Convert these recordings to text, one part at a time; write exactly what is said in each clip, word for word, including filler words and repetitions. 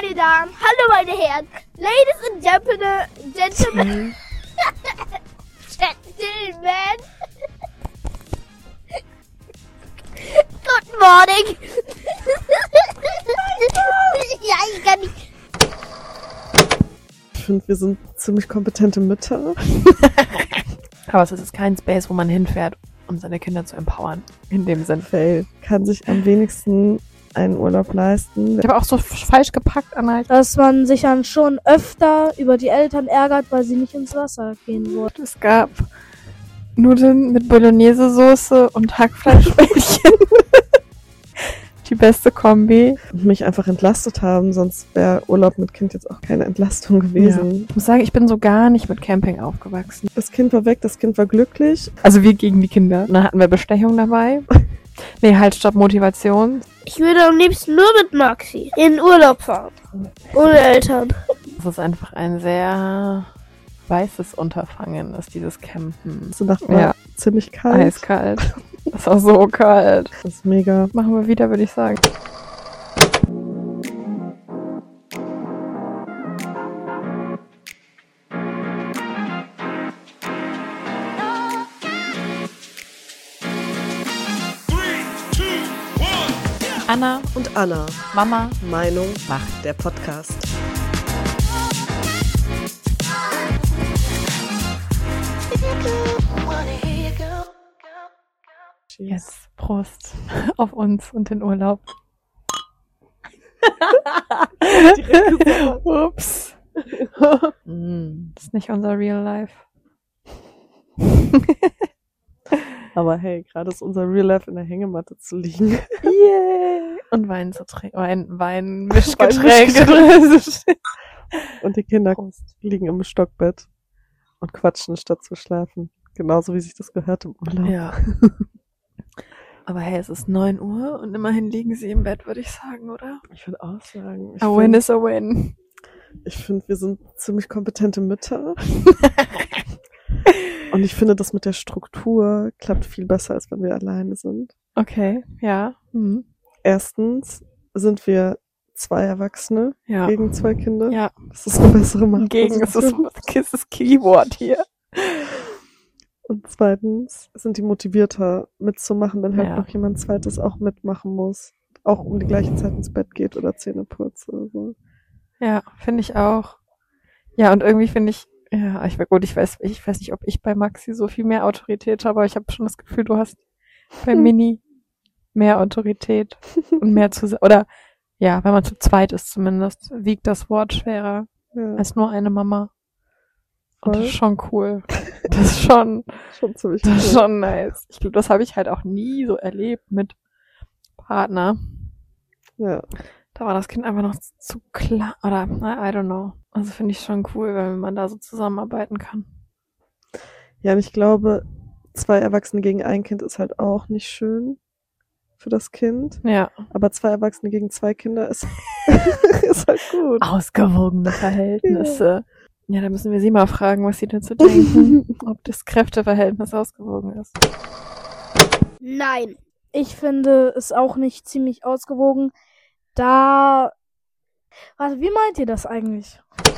meine Damen, hallo meine Herren, Ladies and Gentlemen, Gentlemen, Gentlemen, Good morning. Ja, ich kann nicht. Ich finde, wir sind ziemlich kompetente Mütter. Aber es ist kein Space, wo man hinfährt, um seine Kinder zu empowern. In dem Sinn. Fail kann sich am wenigsten einen Urlaub leisten. Ich habe auch so falsch gepackt, Anna. Dass man sich dann schon öfter über die Eltern ärgert, weil sie nicht ins Wasser gehen wollen. Es gab Nudeln mit Bolognese-Soße und Hackfleischbällchen. Die beste Kombi. Und mich einfach entlastet haben, sonst wäre Urlaub mit Kind jetzt auch keine Entlastung gewesen. Ja. Ich muss sagen, ich bin so gar nicht mit Camping aufgewachsen. Das Kind war weg, das Kind war glücklich. Also wir gegen die Kinder. Dann hatten wir Bestechung dabei. Nee, halt, stopp, Motivation. Ich würde am liebsten nur mit Maxi in Urlaub fahren. Ohne Eltern. Das ist einfach ein sehr weißes Unterfangen, ist dieses Campen. So dachte man, Ja. ziemlich kalt. Eiskalt. Das ist auch so kalt. Das ist mega. Machen wir wieder, würde ich sagen. Anna Und Anna, Mama Meinung, macht. der Podcast. Jetzt Prost auf uns und den Urlaub. Ups. mm, das ist nicht unser Real Life. Aber hey, gerade ist unser Real Life in der Hängematte zu liegen. Yay. Und Wein zu trinken. Wein, Wein, Mischgetränke. Weinmischgetränke. Und die Kinder liegen im Stockbett und quatschen, statt zu schlafen. Genauso wie sich das gehört im Urlaub. Ja. Aber hey, es ist neun Uhr und immerhin liegen sie im Bett, würde ich sagen, oder? Ich würde auch sagen, ich A win finde, is a win. ich finde, wir sind ziemlich kompetente Mütter. Und ich finde, das mit der Struktur klappt viel besser, als wenn wir alleine sind. Okay, ja. Mhm. Erstens sind wir zwei Erwachsene Ja. gegen zwei Kinder. Ja, Das ist eine bessere Macht. gegen ist das, ist das Keyword hier. Und zweitens sind die motivierter mitzumachen, wenn halt Ja. noch jemand zweites auch mitmachen muss. Auch um die gleiche Zeit ins Bett geht oder Zähne putzt oder so. Ja, finde ich auch. Ja, und irgendwie finde ich, ja, ich gut, ich weiß, ich weiß nicht, ob ich bei Maxi so viel mehr Autorität habe, aber ich habe schon das Gefühl, du hast bei Hm. Mini mehr Autorität und mehr zu, oder ja, wenn man zu zweit ist zumindest, wiegt das Wort schwerer Ja, als nur eine Mama. Und das voll. ist schon cool. Das ist schon, Schon ziemlich das ist cool. schon nice. Ich glaube, das habe ich halt auch nie so erlebt mit Partner. Ja. Da war das Kind einfach noch zu klar, oder, I don't know. Also finde ich schon cool, wenn man da so zusammenarbeiten kann. Ja, und ich glaube, zwei Erwachsene gegen ein Kind ist halt auch nicht schön für das Kind. Ja. Aber zwei Erwachsene gegen zwei Kinder ist, ist halt gut. Ausgewogene Verhältnisse. Ja. da müssen wir sie mal fragen, was sie dazu denken, ob das Kräfteverhältnis ausgewogen ist. Nein. Ich finde es auch nicht ziemlich ausgewogen, da... Warte, wie meint ihr das eigentlich?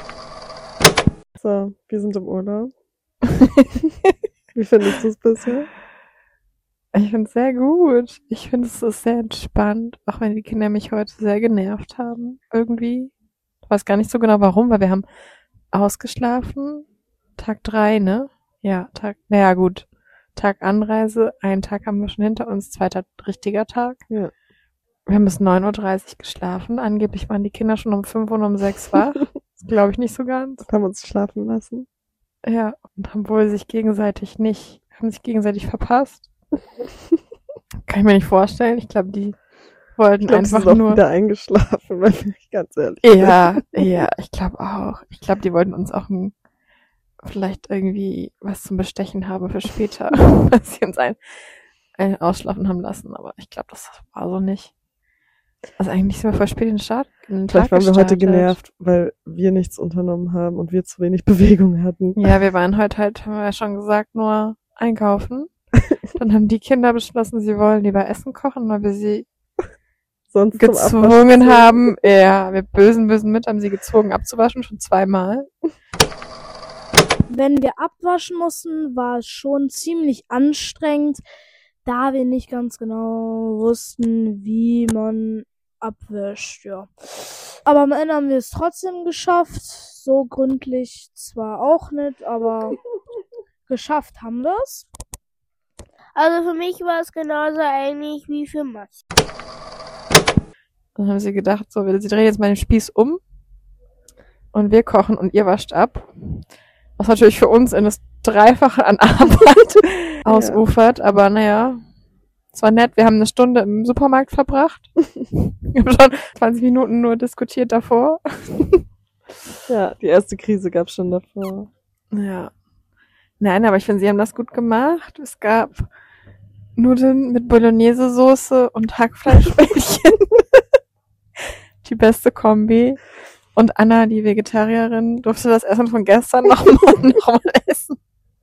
So, wir sind im Urlaub. Wie findest du es bisher? Ich finde es sehr gut. Ich finde es ist sehr entspannt, auch wenn die Kinder mich heute sehr genervt haben. Irgendwie. Ich weiß gar nicht so genau warum, weil wir haben ausgeschlafen. Tag drei, ne? Ja, Tag, naja gut. Tag Anreise, einen Tag haben wir schon hinter uns, zweiter richtiger Tag. Ja. Wir haben bis neun Uhr dreißig geschlafen. Angeblich waren die Kinder schon um fünf und um sechs wach. Das glaube ich nicht so ganz. Haben uns schlafen lassen. Ja, und haben wohl sich gegenseitig nicht, haben sich gegenseitig verpasst. Kann ich mir nicht vorstellen. Ich glaube, die wollten Ich glaube, sie einfach sind auch nur. wieder eingeschlafen, weil ich ganz ehrlich Ja, ja, ich glaube auch. Ich glaube, die wollten uns auch ein, vielleicht irgendwie was zum Bestechen haben für später, dass sie uns ein, ein ausschlafen haben lassen. Aber ich glaube, das war so nicht. Also eigentlich sind wir voll spät in den Start. In den Vielleicht Tag waren wir heute gestartet. genervt, weil wir nichts unternommen haben und wir zu wenig Bewegung hatten. Ja, wir waren heute halt, haben wir ja schon gesagt, nur einkaufen. Dann haben die Kinder beschlossen, sie wollen lieber Essen kochen, weil wir sie sonst zum gezwungen Abwaschen haben. Ja, wir bösen, bösen mit haben sie gezwungen abzuwaschen, schon zweimal. Wenn wir abwaschen mussten, war es schon ziemlich anstrengend, da wir nicht ganz genau wussten, wie man abwäscht, ja. Aber am Ende haben wir es trotzdem geschafft. So gründlich zwar auch nicht, aber geschafft haben wir es. Also für mich war es genauso eigentlich wie für Max. Dann haben sie gedacht, so, sie drehen jetzt mal den Spieß um und wir kochen und ihr wascht ab. Was natürlich für uns in das Dreifache an Arbeit ausufert, aber naja, es war nett. Wir haben eine Stunde im Supermarkt verbracht. Wir haben schon zwanzig Minuten nur diskutiert davor. Ja, die erste Krise gab's schon davor. Ja. Nein, aber ich finde, sie haben das gut gemacht. Es gab Nudeln mit Bolognese-Soße und Hackfleischbällchen. Die beste Kombi. Und Anna, die Vegetarierin, durfte das Essen von gestern nochmal noch mal essen.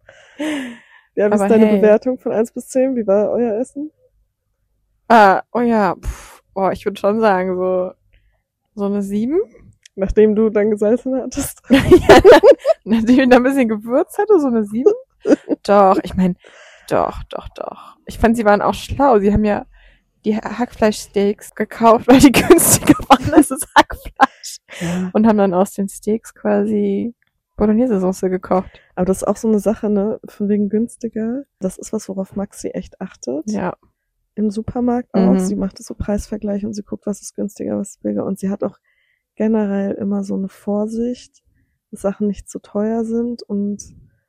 Ja, wie ist Aber deine hey. Bewertung von eins bis zehn? Wie war euer Essen? Ah, oh ja, pff, oh, ich würde schon sagen, so, so eine sieben. Nachdem du dann gesalzen hattest? Ja, nachdem ich da ein bisschen Gewürz hatte, so eine sieben. Doch, ich meine, doch, doch, doch. Ich fand, sie waren auch schlau. Sie haben ja die Hackfleischsteaks gekauft, weil die günstiger waren als das Hackfleisch. Ja. Und haben dann aus den Steaks quasi Bolognese-Soße gekocht. Aber das ist auch so eine Sache, ne, von wegen günstiger. Das ist was, worauf Maxi echt achtet. Ja. Im Supermarkt auch. Mhm. Sie macht so Preisvergleich und sie guckt, was ist günstiger, was ist billiger. Und sie hat auch generell immer so eine Vorsicht, dass Sachen nicht zu teuer sind. Und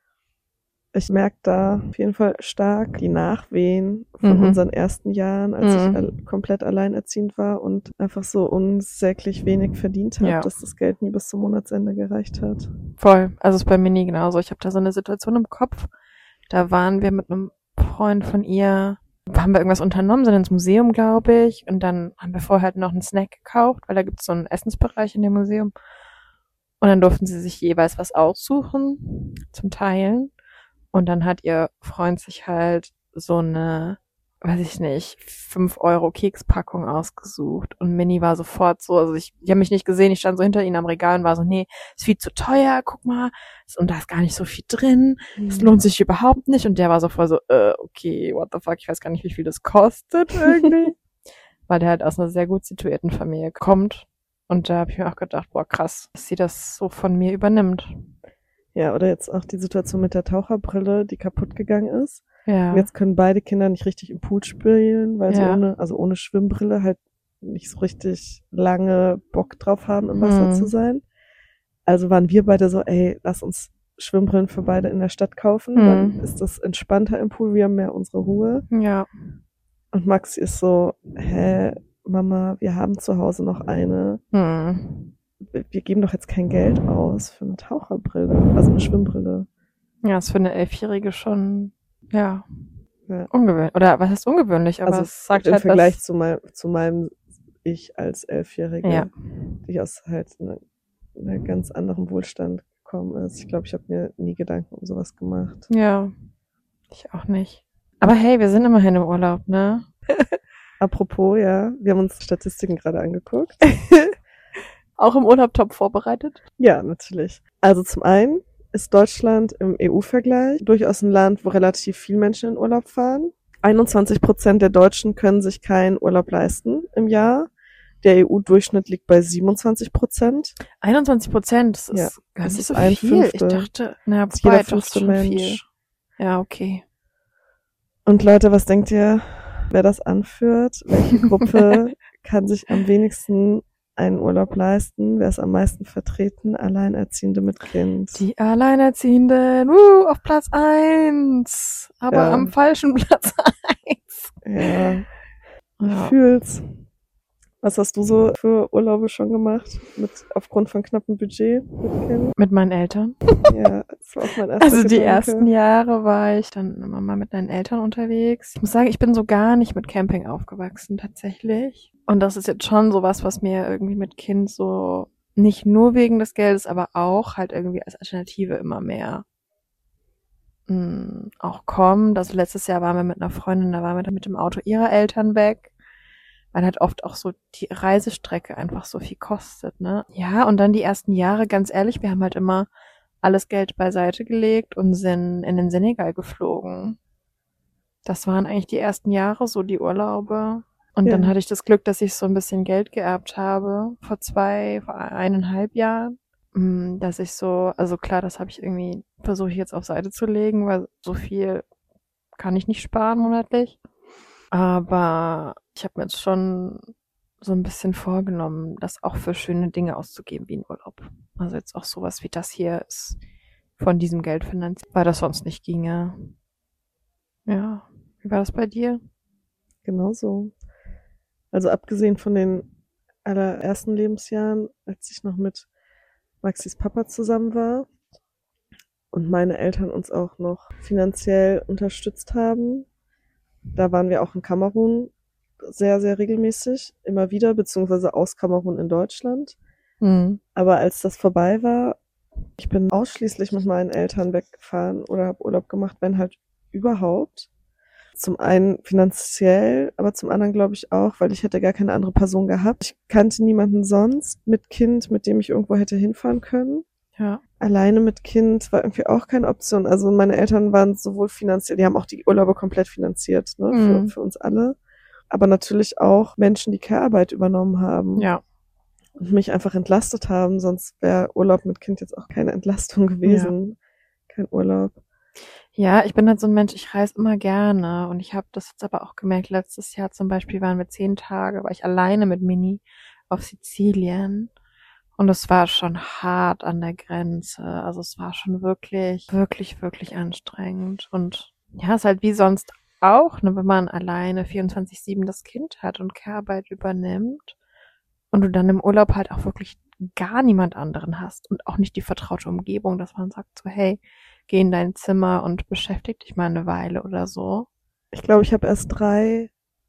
ich merke da auf jeden Fall stark die Nachwehen von Mhm. unseren ersten Jahren, als Mhm. ich al- komplett alleinerziehend war und einfach so unsäglich wenig verdient habe, Ja. dass das Geld nie bis zum Monatsende gereicht hat. Voll. Also ist bei mir nie genauso. Ich habe da so eine Situation im Kopf. Da waren wir mit einem Freund von ihr, haben wir irgendwas unternommen, sind ins Museum, glaube ich. Und dann haben wir vorher halt noch einen Snack gekauft, weil da gibt es so einen Essensbereich in dem Museum. Und dann durften sie sich jeweils was aussuchen zum Teilen. Und dann hat ihr Freund sich halt so eine, weiß ich nicht, fünf Euro Kekspackung ausgesucht. Und Minnie war sofort so, also ich, die haben mich nicht gesehen, ich stand so hinter ihnen am Regal und war so, nee, ist viel zu teuer, guck mal, und da ist gar nicht so viel drin, es lohnt sich überhaupt nicht. Und der war so voll so, äh, okay, what the fuck, ich weiß gar nicht, wie viel das kostet irgendwie. Weil der halt aus einer sehr gut situierten Familie kommt. Und da habe ich mir auch gedacht, boah, krass, dass sie das so von mir übernimmt. Ja, oder jetzt auch die Situation mit der Taucherbrille, die kaputt gegangen ist. Ja. Und jetzt können beide Kinder nicht richtig im Pool spielen, weil sie Ja. ohne, also ohne Schwimmbrille halt nicht so richtig lange Bock drauf haben, im Wasser Hm. zu sein. Also waren wir beide so, ey, lass uns Schwimmbrillen für beide in der Stadt kaufen, Hm. dann ist das entspannter im Pool, wir haben mehr unsere Ruhe. Ja. Und Maxi ist so, hä, Mama, wir haben zu Hause noch eine. Hm. Wir geben doch jetzt kein Geld aus für eine Taucherbrille, also eine Schwimmbrille. Ja, ist für eine Elfjährige schon, ja, Ja. ungewöhnlich. Oder was heißt ungewöhnlich? Aber Also es sagt im halt, Vergleich dass, zu, mein, zu meinem Ich als Elfjährige, Ja. die aus halt einer eine ganz anderen Wohlstand gekommen ist. Ich glaube, ich habe mir nie Gedanken um sowas gemacht. ja, ich auch nicht. Aber hey, wir sind immerhin im Urlaub, ne? Apropos, ja, wir haben uns Statistiken gerade angeguckt. Auch im Urlaub top vorbereitet. Ja, natürlich. Also zum einen ist Deutschland im E U-Vergleich durchaus ein Land, wo relativ viele Menschen in Urlaub fahren. einundzwanzig Prozent der Deutschen können sich keinen Urlaub leisten im Jahr. Der E U-Durchschnitt liegt bei siebenundzwanzig Prozent. einundzwanzig Prozent, das ist Ja, gar das nicht ist so ein viel. Fünftel. Ich dachte, na, Das ist wobei, jeder doch, ist fünfte schon Mensch. viel. Ja, okay. Und Leute, was denkt ihr, wer das anführt? Welche Gruppe kann sich am wenigsten einen Urlaub leisten? Wer ist am meisten vertreten? Alleinerziehende mit Kind. Die Alleinerziehenden, uh, auf Platz eins. Aber Ja. am falschen Platz eins. Ja, ich Ja. fühl's. Was hast du so für Urlaube schon gemacht? Mit, aufgrund von knappem Budget mit Kind? Mit meinen Eltern. Ja, das war auch mein erster Also die Gedanke. ersten Jahre war ich dann immer mal mit meinen Eltern unterwegs. Ich muss sagen, ich bin so gar nicht mit Camping aufgewachsen tatsächlich. Und das ist jetzt schon sowas, was mir irgendwie mit Kind so nicht nur wegen des Geldes, aber auch halt irgendwie als Alternative immer mehr mh, auch kommt. Also letztes Jahr waren wir mit einer Freundin, da waren wir dann mit dem Auto ihrer Eltern weg, weil halt oft auch so die Reisestrecke einfach so viel kostet, ne? Ja, und dann die ersten Jahre, ganz ehrlich, wir haben halt immer alles Geld beiseite gelegt und sind in den Senegal geflogen. Das waren eigentlich die ersten Jahre, so die Urlaube. Und Ja. dann hatte ich das Glück, dass ich so ein bisschen Geld geerbt habe, vor zwei, vor eineinhalb Jahren. Mm, Dass ich so, also klar, das habe ich irgendwie, versuche ich jetzt auf Seite zu legen, weil so viel kann ich nicht sparen monatlich. Aber ich habe mir jetzt schon so ein bisschen vorgenommen, das auch für schöne Dinge auszugeben, wie ein Urlaub. Also jetzt auch sowas wie das hier ist von diesem Geld finanziert, weil das sonst nicht ginge. Ja, wie war das bei dir? Genau so. Also abgesehen von den allerersten Lebensjahren, als ich noch mit Maxis Papa zusammen war und meine Eltern uns auch noch finanziell unterstützt haben, da waren wir auch in Kamerun sehr, sehr regelmäßig, immer wieder, beziehungsweise aus Kamerun in Deutschland. Mhm. Aber als das vorbei war, ich bin ausschließlich mit meinen Eltern weggefahren oder habe Urlaub gemacht, wenn halt überhaupt. Zum einen finanziell, aber zum anderen glaube ich auch, weil ich hätte gar keine andere Person gehabt. Ich kannte niemanden sonst mit Kind, mit dem ich irgendwo hätte hinfahren können. Ja. Alleine mit Kind war irgendwie auch keine Option. Also meine Eltern waren sowohl finanziell, die haben auch die Urlaube komplett finanziert, ne, für, Mhm. für uns alle. Aber natürlich auch Menschen, die Care-Arbeit übernommen haben. Ja. Und mich einfach entlastet haben, sonst wäre Urlaub mit Kind jetzt auch keine Entlastung gewesen. Kein Urlaub. Ja, ich bin halt so ein Mensch, ich reise immer gerne und ich habe das jetzt aber auch gemerkt, letztes Jahr zum Beispiel waren wir zehn Tage, war ich alleine mit Mini auf Sizilien und es war schon hart an der Grenze, also es war schon wirklich, wirklich, wirklich anstrengend und ja, es ist halt wie sonst auch, ne, wenn man alleine vierundzwanzig sieben das Kind hat und Care-Arbeit übernimmt und du dann im Urlaub halt auch wirklich gar niemand anderen hast und auch nicht die vertraute Umgebung, dass man sagt so, hey, geh in dein Zimmer und beschäftig dich mal eine Weile oder so. Ich glaube, ich habe erst drei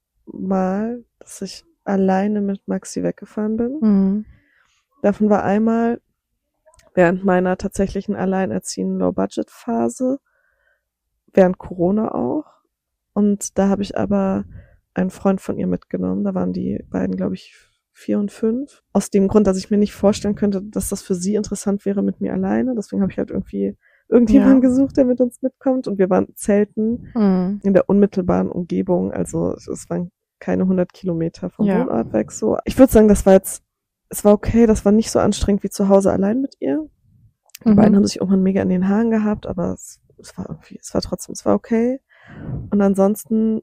Mal, dass ich alleine mit Maxi weggefahren bin. Mhm. Davon war einmal während meiner tatsächlichen alleinerziehenden Low-Budget-Phase, während Corona auch. Und da habe ich aber einen Freund von ihr mitgenommen. Da waren die beiden, glaube ich, vier und fünf. Aus dem Grund, dass ich mir nicht vorstellen könnte, dass das für sie interessant wäre mit mir alleine. Deswegen habe ich halt irgendwie irgendjemanden Ja. gesucht, der mit uns mitkommt. Und wir waren zelten Mhm. in der unmittelbaren Umgebung. Also es waren keine hundert Kilometer vom Ja. Wohnort weg. So, ich würde sagen, das war jetzt, es war okay. Das war nicht so anstrengend wie zu Hause allein mit ihr. Die Mhm. beiden haben sich irgendwann mega in den Haaren gehabt, aber es, es war irgendwie, es war trotzdem, es war okay. Und ansonsten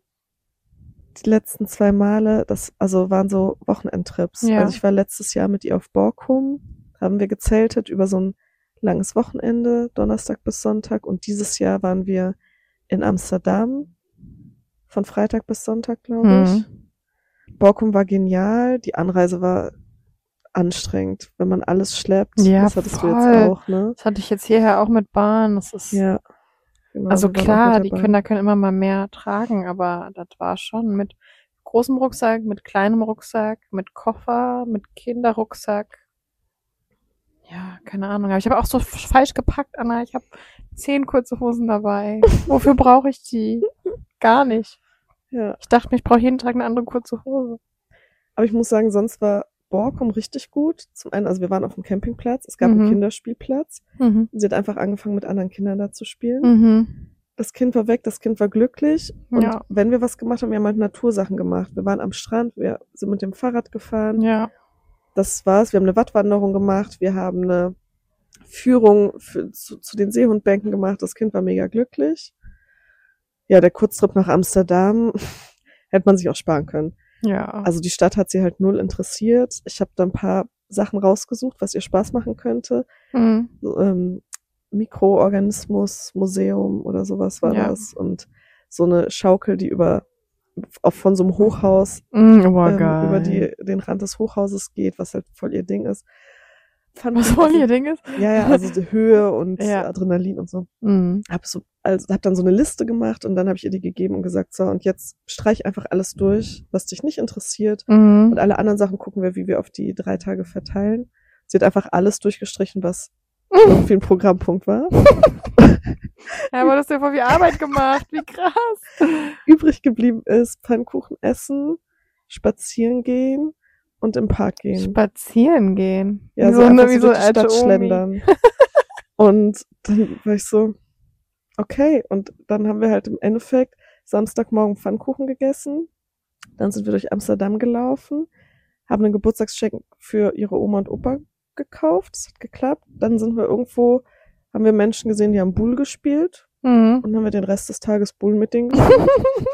die letzten zwei Male, das also waren so Wochenendtrips. Ja. Also ich war letztes Jahr mit ihr auf Borkum, haben wir gezeltet über so ein langes Wochenende, Donnerstag bis Sonntag. Und dieses Jahr waren wir in Amsterdam, von Freitag bis Sonntag, glaube ich. Mhm. Borkum war genial, die Anreise war anstrengend, wenn man alles schleppt. Ja, das hattest voll. du jetzt auch, ne? Das hatte ich jetzt hierher auch mit Bahn. Das ist, Ja. Genau, also wir waren auch klar, mit die dabei. Kinder können immer mal mehr tragen, aber das war schon mit großem Rucksack, mit kleinem Rucksack, mit Koffer, mit Kinderrucksack. Ja, keine Ahnung. Aber ich habe auch so f- falsch gepackt, Anna. Ich habe zehn kurze Hosen dabei. Wofür brauche ich die? Gar nicht. Ja. Ich dachte mir, ich brauche jeden Tag eine andere kurze Hose. Aber ich muss sagen, sonst war Borkum richtig gut. Zum einen, also wir waren auf dem Campingplatz, es gab Mhm. einen Kinderspielplatz. Mhm. Sie hat einfach angefangen, mit anderen Kindern da zu spielen. Mhm. Das Kind war weg, das Kind war glücklich. Und Ja. wenn wir was gemacht haben, wir haben halt Natursachen gemacht. Wir waren am Strand, wir sind mit dem Fahrrad gefahren. Ja. Das war's. Wir haben eine Wattwanderung gemacht, wir haben eine Führung für, zu, zu den Seehundbänken gemacht. Das Kind war mega glücklich. Ja, der Kurztrip nach Amsterdam hätte man sich auch sparen können. Ja. Also die Stadt hat sie halt null interessiert. Ich habe da ein paar Sachen rausgesucht, was ihr Spaß machen könnte. Mhm. So, ähm, Mikroorganismus-Museum oder sowas war Ja. das. Und so eine Schaukel, die über auf von so einem Hochhaus Mhm, oh, ähm, geil. über die den Rand des Hochhauses geht, was halt voll ihr Ding ist. Fand Was ich- voll ihr Ding ist? Ja, ja, also die Höhe und Ja. Adrenalin und so. Mhm. Hab so, also hab dann so eine Liste gemacht und dann habe ich ihr die gegeben und gesagt, so, und jetzt streich einfach alles durch, was dich nicht interessiert. Mhm. Und alle anderen Sachen gucken wir, wie wir auf die drei Tage verteilen. Sie hat einfach alles durchgestrichen, was irgendwie ein Programmpunkt war. Ja, aber das ist ja voll wie Arbeit gemacht. Wie krass. Übrig geblieben ist Pfannkuchen essen, spazieren gehen und im Park gehen. Spazieren gehen. Ja, wie so, so, einfach eine, wie so so durch die alte Stadt Omi. schlendern. Und dann war ich so, okay. Und dann haben wir halt im Endeffekt Samstagmorgen Pfannkuchen gegessen. Dann sind wir durch Amsterdam gelaufen, haben einen Geburtstagsgeschenk für ihre Oma und Opa gekauft. Das hat geklappt. Dann sind wir irgendwo, haben wir Menschen gesehen, die haben Bull gespielt. Mhm. Und dann haben wir den Rest des Tages Bull mit denen gespielt.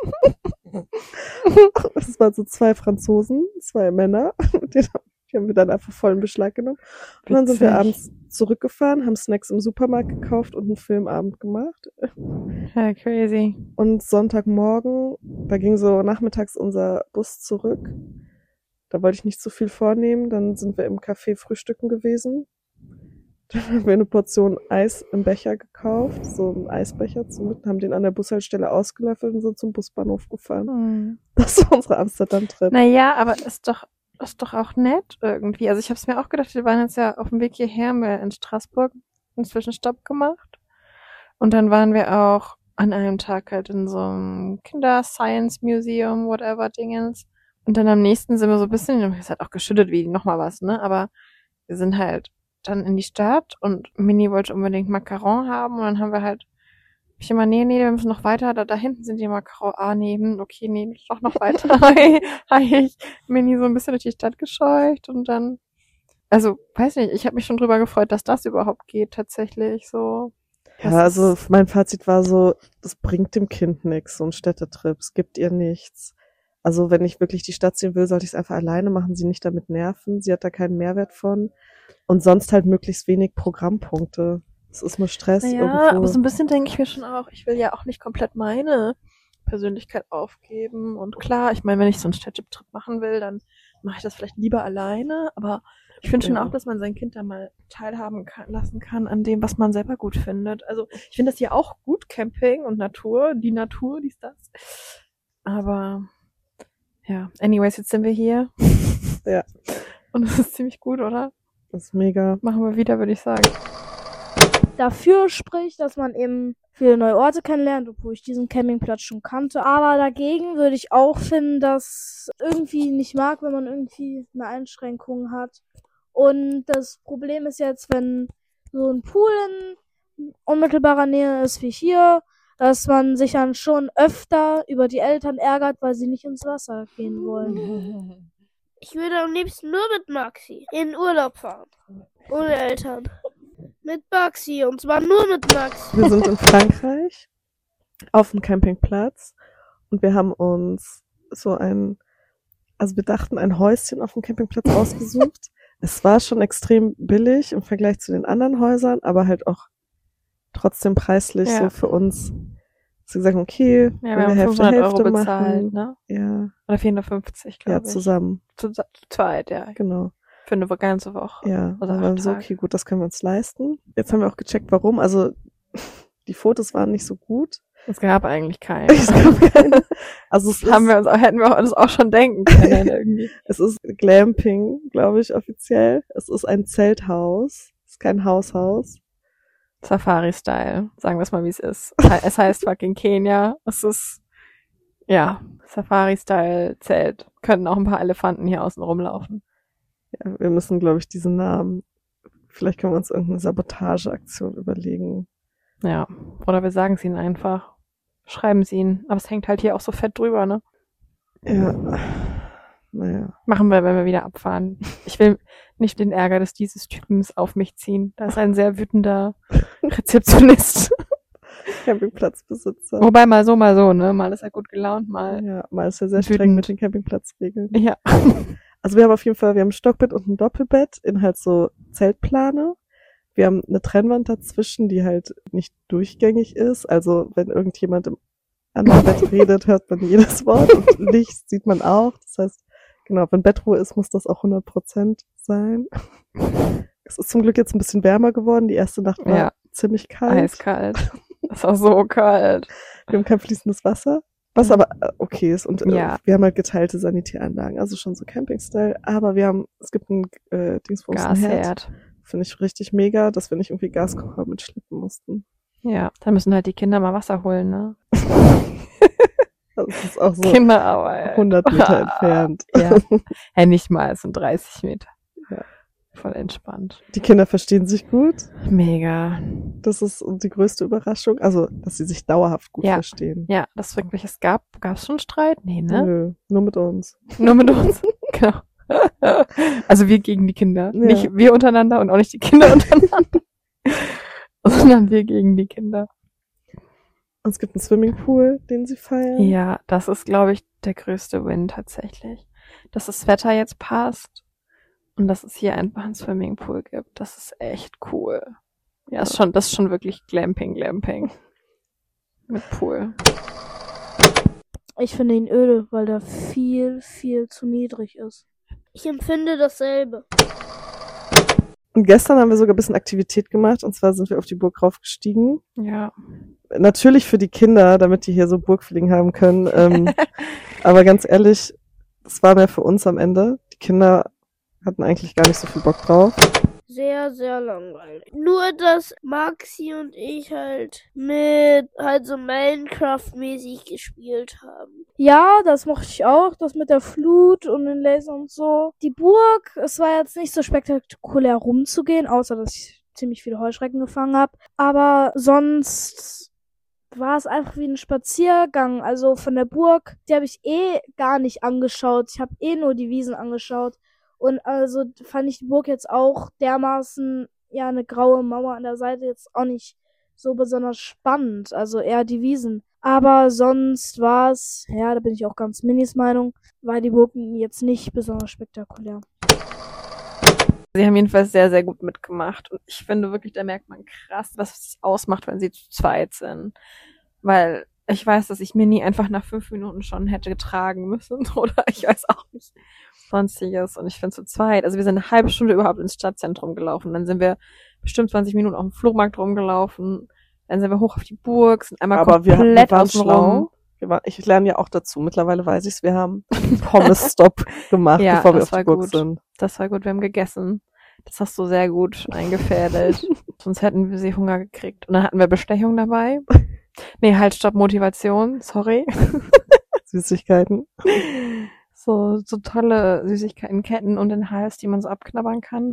Das waren so zwei Franzosen, zwei Männer. Die, die haben wir dann einfach voll in Beschlag genommen. Und dann sind wir Witzig. abends zurückgefahren, haben Snacks im Supermarkt gekauft und einen Filmabend gemacht. Ja, crazy. Und Sonntagmorgen, da ging so nachmittags unser Bus zurück. Da wollte ich nicht zu viel vornehmen. Dann sind wir im Café frühstücken gewesen. Dann haben wir eine Portion Eis im Becher gekauft, so einen Eisbecher zum Mitten, haben den an der Bushaltestelle ausgelöffelt und sind zum Busbahnhof gefahren. Hm. Das war unsere Amsterdam-Trip. Naja, aber ist doch, ist doch auch nett irgendwie. Also ich habe es mir auch gedacht, wir waren jetzt ja auf dem Weg hierher, haben wir in Straßburg einen Zwischenstopp gemacht. Und dann waren wir auch an einem Tag halt in so einem Kinder-Science-Museum, whatever Dingens. Und dann am nächsten sind wir so ein bisschen, es hat auch geschüttet wie nochmal was, ne? Aber wir sind halt dann in die Stadt und Mini wollte unbedingt Macaron haben und dann haben wir halt, ich immer, nee, nee, wir müssen noch weiter, da, da hinten sind die Macaron, ah, nee, hm, okay, nee, doch noch weiter. Habe ich Mini so ein bisschen durch die Stadt gescheucht und dann, also, weiß nicht, ich habe mich schon drüber gefreut, dass das überhaupt geht, tatsächlich, so. Das Ja, also ist- mein Fazit war so, das bringt dem Kind nichts, so ein Städtetrip, es gibt ihr nichts. Also wenn ich wirklich die Stadt sehen will, sollte ich es einfach alleine machen, sie nicht damit nerven, sie hat da keinen Mehrwert von. Und sonst halt möglichst wenig Programmpunkte. Es ist nur Stress Naja, irgendwo. aber so ein bisschen denke ich mir schon auch, ich will ja auch nicht komplett meine Persönlichkeit aufgeben. Und klar, ich meine, wenn ich so einen Städtetrip machen will, dann mache ich das vielleicht lieber alleine. Aber ich finde schon Ja. auch, dass man sein Kind da mal teilhaben kann, lassen kann an dem, was man selber gut findet. Also ich finde das hier auch gut, Camping und Natur, die Natur, dies, das. Aber ja, anyways, jetzt sind wir hier. Ja. Und es ist ziemlich gut, oder? Das ist mega. Machen wir wieder, würde ich sagen. Dafür spricht, dass man eben viele neue Orte kennenlernt, obwohl ich diesen Campingplatz schon kannte. Aber dagegen würde ich auch finden, dass irgendwie nicht mag, wenn man irgendwie eine Einschränkung hat. Und das Problem ist jetzt, wenn so ein Pool in unmittelbarer Nähe ist wie hier, dass man sich dann schon öfter über die Eltern ärgert, weil sie nicht ins Wasser gehen wollen. Ich würde am liebsten nur mit Maxi in Urlaub fahren. Ohne Eltern. Mit Maxi, und zwar nur mit Maxi. Wir sind in Frankreich auf dem Campingplatz und wir haben uns so ein, also wir dachten, ein Häuschen auf dem Campingplatz ausgesucht. Es war schon extrem billig im Vergleich zu den anderen Häusern, aber halt auch trotzdem preislich Ja. so für uns. Dass wir gesagt haben, okay, Ja, wenn wir wir haben Hälfte, fünfhundert Hälfte Euro bezahlt, machen. ne? Ja, Oder vierhundertfünfzig, ja, glaube ich. zusammen, Zu, zu zweit, ja. genau. Für eine ganze Woche. Ja, Also dann waren wir acht so, Tage. okay, gut, das können wir uns leisten. Jetzt haben wir auch gecheckt, warum. Also die Fotos waren nicht so gut. Es gab eigentlich keinen. Es gab keine. Also es Haben ist, wir uns auch, hätten wir uns auch schon denken können irgendwie. es ist Glamping, glaube ich, offiziell. Es ist ein Zelthaus. Es ist kein Haushaus. Safari-Style. Sagen wir es mal, wie es ist. Es heißt fucking Kenia. Es ist, ja, Safari-Style-Zelt. Könnten auch ein paar Elefanten hier außen rumlaufen. Ja, wir müssen, glaube ich, diesen Namen. Vielleicht können wir uns irgendeine Sabotageaktion überlegen. Ja. Oder wir sagen es ihnen einfach. Schreiben sie ihn. Aber es hängt halt hier auch so fett drüber, ne? Ja. Naja. Machen wir, wenn wir wieder abfahren. Ich will nicht den Ärger des dieses Typens auf mich ziehen. Da ist ein sehr wütender Rezeptionist. Campingplatzbesitzer. Wobei mal so, mal so, ne? Mal ist er gut gelaunt, mal. Ja, mal ist er sehr Wütend. streng mit den Campingplatzregeln. Ja. Also wir haben auf jeden Fall, wir haben ein Stockbett und ein Doppelbett in halt so Zeltplane. Wir haben eine Trennwand dazwischen, die halt nicht durchgängig ist. Also wenn irgendjemand im anderen Bett redet, hört man jedes Wort und Licht sieht man auch. Das heißt, genau, wenn Bettruhe ist, muss das auch hundert Prozent sein. Es ist zum Glück jetzt ein bisschen wärmer geworden. Die erste Nacht war Ja. ziemlich kalt. Eiskalt. Das ist auch so kalt. Wir haben kein fließendes Wasser, was aber äh, okay ist. Und äh, Ja. wir haben halt geteilte Sanitäranlagen, also schon so Camping-Style. Aber wir haben, es gibt ein äh, Dings für uns, ein Herd. Gasherd. Finde ich richtig mega, dass wir nicht irgendwie Gaskocher mitschleppen mussten. Ja. Dann müssen halt die Kinder mal Wasser holen, ne? Also es ist auch so Genau, aber ja. hundert Meter entfernt. Ja. ja, nicht mal, es sind dreißig Meter. Ja. Voll entspannt. Die Kinder verstehen sich gut. Mega. Das ist die größte Überraschung. Also, dass sie sich dauerhaft gut Ja. verstehen. Ja, das wirklich, es gab, gab es schon Streit? Nee, ne? Nö, nur mit uns. Nur mit uns. Genau. Also wir gegen die Kinder. Ja. Nicht wir untereinander und auch nicht die Kinder untereinander. Sondern wir gegen die Kinder. Und es gibt einen Swimmingpool, den sie feiern. Ja, das ist, glaube ich, der größte Win tatsächlich. Dass das Wetter jetzt passt und dass es hier einfach einen Swimmingpool gibt. Das ist echt cool. Ja, ist schon, das ist schon wirklich Glamping, Glamping. Mit Pool. Ich finde ihn öde, weil der viel, viel zu niedrig ist. Ich empfinde dasselbe. Und gestern haben wir sogar ein bisschen Aktivität gemacht. Und zwar sind wir auf die Burg raufgestiegen. Ja. Natürlich für die Kinder, damit die hier so Burgfeeling haben können. Ähm, aber ganz ehrlich, es war mehr für uns am Ende. Die Kinder hatten eigentlich gar nicht so viel Bock drauf. Sehr, sehr langweilig. Nur, dass Maxi und ich halt mit halt so Minecraft-mäßig gespielt haben. Ja, das mochte ich auch, das mit der Flut und den Lasern und so. Die Burg, es war jetzt nicht so spektakulär rumzugehen, außer dass ich ziemlich viele Heuschrecken gefangen habe. Aber sonst war es einfach wie ein Spaziergang. Also von der Burg, die habe ich eh gar nicht angeschaut. Ich habe eh nur die Wiesen angeschaut. Und also fand ich die Burg jetzt auch dermaßen, ja, eine graue Mauer an der Seite jetzt auch nicht so besonders spannend. Also eher die Wiesen. Aber sonst war es, ja, da bin ich auch ganz Minis Meinung, war die Burg jetzt nicht besonders spektakulär. Sie haben jedenfalls sehr, sehr gut mitgemacht. Und ich finde wirklich, da merkt man krass, was es ausmacht, wenn sie zu zweit sind. Weil ich weiß, dass ich Mini einfach nach fünf Minuten schon hätte getragen müssen. Oder ich weiß auch nicht. Sonstiges. Und ich finde zu zweit, also wir sind eine halbe Stunde überhaupt ins Stadtzentrum gelaufen. Dann sind wir bestimmt zwanzig Minuten auf dem Flohmarkt rumgelaufen. Dann sind wir hoch auf die Burg, sind einmal Aber wir, komplett wir waren außen schlau. rum. Wir waren, ich lerne ja auch dazu. Mittlerweile weiß ich's. Wir haben Pommes-Stop gemacht, Ja, bevor wir das auf die war Burg gut. sind. Das war gut, wir haben gegessen. Das hast du sehr gut eingefädelt. Sonst hätten wir sie Hunger gekriegt. Und dann hatten wir Bestechung dabei. Nee, halt, stopp, Motivation, sorry. Süßigkeiten. So, so tolle Süßigkeitenketten um den Hals, die man so abknabbern kann.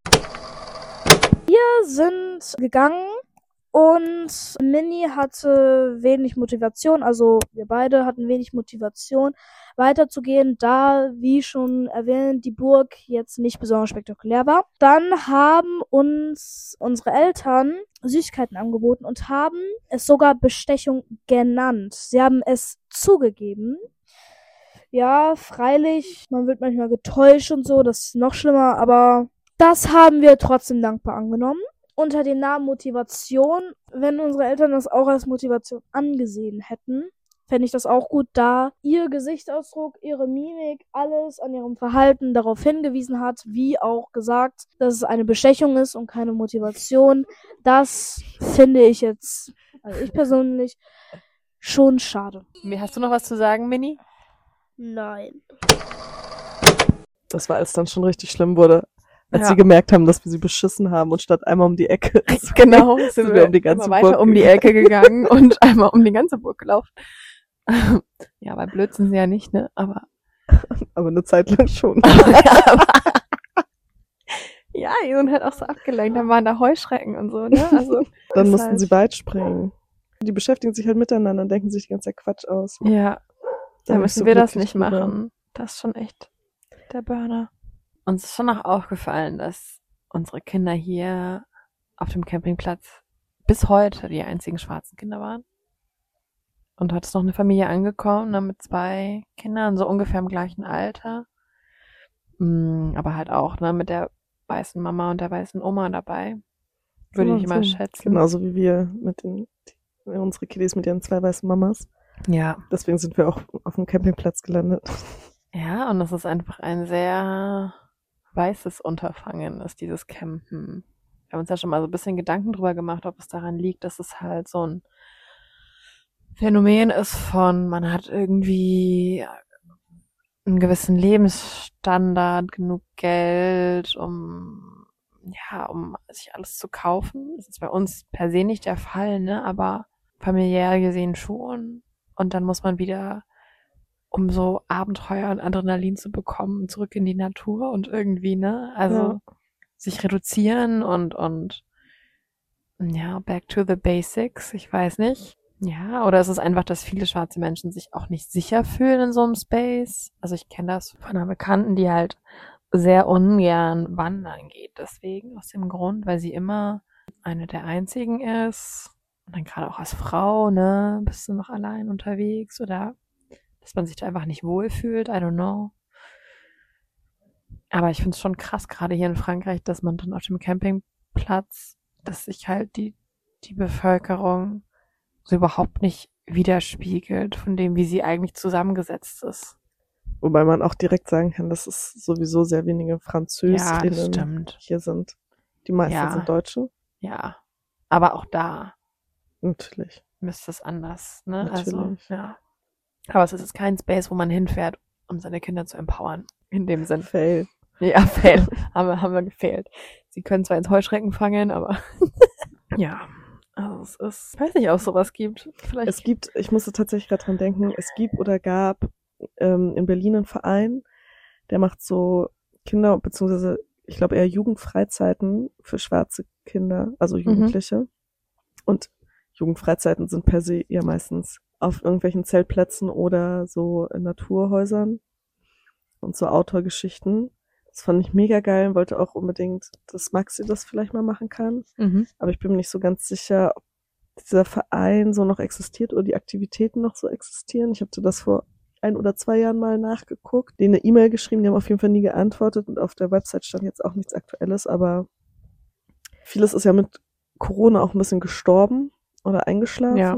Wir sind gegangen und Mini hatte wenig Motivation, also wir beide hatten wenig Motivation weiterzugehen, da, wie schon erwähnt, die Burg jetzt nicht besonders spektakulär war. Dann haben uns unsere Eltern Süßigkeiten angeboten und haben es sogar Bestechung genannt. Sie haben es zugegeben. Ja, freilich, man wird manchmal getäuscht und so, das ist noch schlimmer, aber das haben wir trotzdem dankbar angenommen. Unter dem Namen Motivation, wenn unsere Eltern das auch als Motivation angesehen hätten, fände ich das auch gut, da ihr Gesichtsausdruck, ihre Mimik, alles an ihrem Verhalten darauf hingewiesen hat, wie auch gesagt, dass es eine Bestechung ist und keine Motivation. Das finde ich jetzt, also ich persönlich, schon schade. Hast du noch was zu sagen, Mini? Nein. Das war, als dann schon richtig schlimm wurde. Als Ja. sie gemerkt haben, dass wir sie beschissen haben und statt einmal um die Ecke Genau, sind wir um die ganze immer weiter Burg um die Ecke gegangen und einmal um die ganze Burg gelaufen. Ja, weil blöd sind sie ja nicht, ne? Aber aber eine Zeit lang schon. ja, die sind halt auch so abgelenkt. Dann waren da Heuschrecken und so, ne? Also Dann ist mussten halt- sie weit springen. Die beschäftigen sich halt miteinander und denken sich die ganze Zeit Quatsch aus. Ja, da bin ich müssen so wir das glücklich nicht drüber. machen. Das ist schon echt der Burner. Uns ist schon auch aufgefallen, dass unsere Kinder hier auf dem Campingplatz bis heute die einzigen schwarzen Kinder waren. Und heute ist noch eine Familie angekommen, ne, mit zwei Kindern, so ungefähr im gleichen Alter. Mm, aber halt auch, ne, mit der weißen Mama und der weißen Oma dabei. Würde Genau ich immer so. schätzen. Genauso wie wir mit den, die, unsere Kiddies mit ihren zwei weißen Mamas. Ja. Deswegen sind wir auch auf dem Campingplatz gelandet. Ja, und es ist einfach ein sehr weißes Unterfangen, ist dieses Campen. Wir haben uns ja schon mal so ein bisschen Gedanken drüber gemacht, ob es daran liegt, dass es halt so ein Phänomen ist von, man hat irgendwie einen gewissen Lebensstandard, genug Geld, um, ja, um sich alles zu kaufen. Das ist bei uns per se nicht der Fall, ne, aber familiär gesehen schon. Und dann muss man wieder um so Abenteuer und Adrenalin zu bekommen, zurück in die Natur und irgendwie, ne? Also Ja. sich reduzieren und und ja, back to the basics, ich weiß nicht. Ja, oder ist es einfach, dass viele schwarze Menschen sich auch nicht sicher fühlen in so einem Space? Also ich kenne das von einer Bekannten, die halt sehr ungern wandern geht, deswegen, aus dem Grund, weil sie immer eine der einzigen ist. Und dann gerade auch als Frau, ne, bist du noch allein unterwegs oder dass man sich da einfach nicht wohlfühlt, I don't know. Aber ich finde es schon krass, gerade hier in Frankreich, dass man dann auf dem Campingplatz, dass sich halt die, die Bevölkerung so überhaupt nicht widerspiegelt von dem, wie sie eigentlich zusammengesetzt ist. Wobei man auch direkt sagen kann, dass es sowieso sehr wenige Ja, das FranzösInnen stimmt. hier sind. Die meisten Ja. sind Deutsche, Ja. Aber auch da natürlich. müsste es anders, ne? Natürlich. Also, ja. Aber es ist jetzt kein Space, wo man hinfährt, um seine Kinder zu empowern. In dem Sinn. Fail. Ja, fail. haben, wir, haben wir gefailt. Sie können zwar ins Heuschrecken fangen, aber ja. Also es ist, ich weiß nicht, ob es sowas gibt. Vielleicht. Es gibt, ich musste tatsächlich gerade dran denken, es gibt oder gab ähm, in Berlin einen Verein, der macht so Kinder, beziehungsweise ich glaube eher Jugendfreizeiten für schwarze Kinder, also Jugendliche. Mhm. Und Jugendfreizeiten sind per se ja meistens auf irgendwelchen Zeltplätzen oder so in Naturhäusern und so Outdoor-Geschichten. Das fand ich mega geil und wollte auch unbedingt, dass Maxi das vielleicht mal machen kann. Mhm. Aber ich bin mir nicht so ganz sicher, ob dieser Verein so noch existiert oder die Aktivitäten noch so existieren. Ich hatte das vor ein oder zwei Jahren mal nachgeguckt, denen eine E-Mail geschrieben, die haben auf jeden Fall nie geantwortet und auf der Website stand jetzt auch nichts Aktuelles, aber vieles ist ja mit Corona auch ein bisschen gestorben oder eingeschlafen. Ja.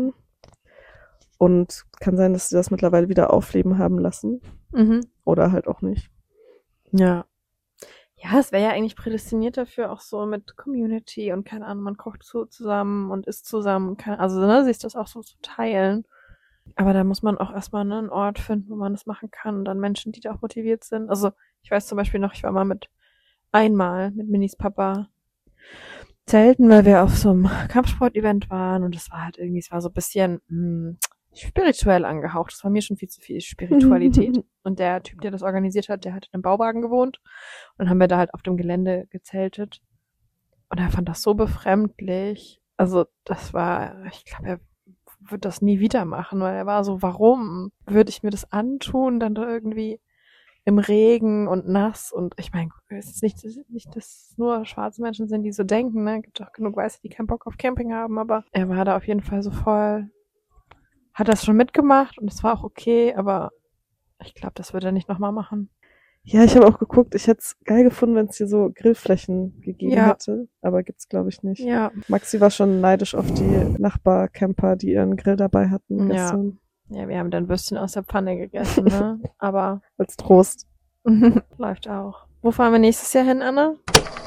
Und kann sein, dass sie das mittlerweile wieder aufleben haben lassen. Mhm. Oder halt auch nicht. Ja. Ja, es wäre ja eigentlich prädestiniert dafür, auch so mit Community und keine Ahnung, man kocht so zusammen und isst zusammen, keine, also ne, sich das auch so zu teilen. Aber da muss man auch erstmal ne, einen Ort finden, wo man das machen kann und dann Menschen, die da auch motiviert sind. Also ich weiß zum Beispiel noch, ich war mal mit einmal mit Minis Papa zelten, weil wir auf so einem Kampfsport-Event waren und es war halt irgendwie, es war so ein bisschen mh, spirituell angehaucht. Das war mir schon viel zu viel Spiritualität. Und der Typ, der das organisiert hat, der hat in einem Bauwagen gewohnt. Und dann haben wir da halt auf dem Gelände gezeltet. Und er fand das so befremdlich. Also das war, ich glaube, er wird das nie wieder machen, weil er war so, warum würde ich mir das antun, dann da irgendwie im Regen und nass und ich meine, es ist nicht, nicht, dass nur schwarze Menschen sind, die so denken, ne, gibt auch genug Weiße, die keinen Bock auf Camping haben, aber er war da auf jeden Fall so voll, hat das schon mitgemacht und es war auch okay, aber ich glaube, das wird er nicht nochmal machen. Ja, ich habe auch geguckt, ich hätte es geil gefunden, wenn es hier so Grillflächen gegeben Ja. hätte, aber gibt's glaube ich nicht. Ja. Maxi war schon neidisch auf die Nachbarcamper, die ihren Grill dabei hatten Ja. gestern. Ja, wir haben dann Würstchen aus der Pfanne gegessen, ne, aber Als Trost. läuft auch. Wo fahren wir nächstes Jahr hin, Anna?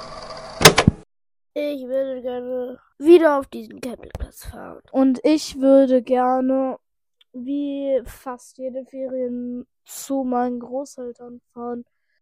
Ich würde gerne wieder auf diesen Campingplatz fahren. Und ich würde gerne, wie fast jede Ferien, zu meinen Großeltern fahren.